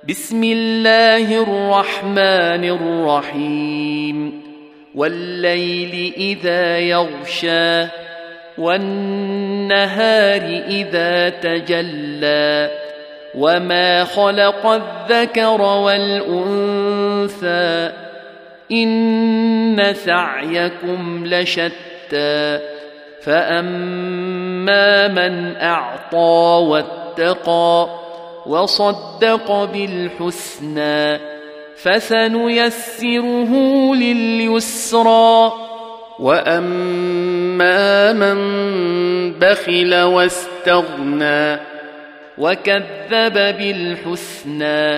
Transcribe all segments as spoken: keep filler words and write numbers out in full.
بسم الله الرحمن الرحيم والليل إذا يغشى والنهار إذا تجلى وما خلق الذكر والأنثى إن سعيكم لشتى فأما من أعطى واتقى وصدق بالحسنى فسنيسره لليسرى وأما من بخل واستغنى وكذب بالحسنى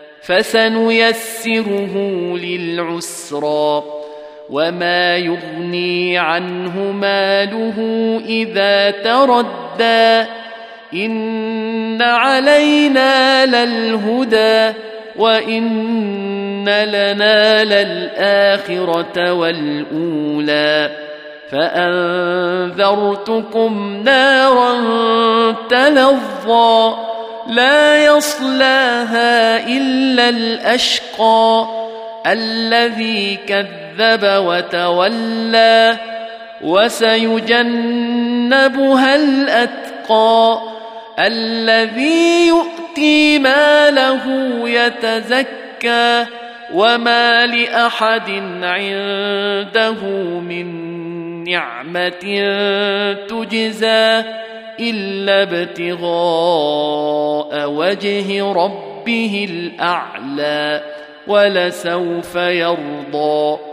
فسنيسره للعسرى وما يغني عنه ماله إذا تردى إن علينا للهدى وإن لنا للآخرة والأولى فأنذرتكم نارا تلظى لا يصلاها إلا الأشقى الذي كذب وتولى وسيجنبها الأتقى الذي يؤتي ماله يتزكى وما لأحد عنده من نعمة تجزى إلا ابتغاء وجه ربه الأعلى ولسوف يرضى.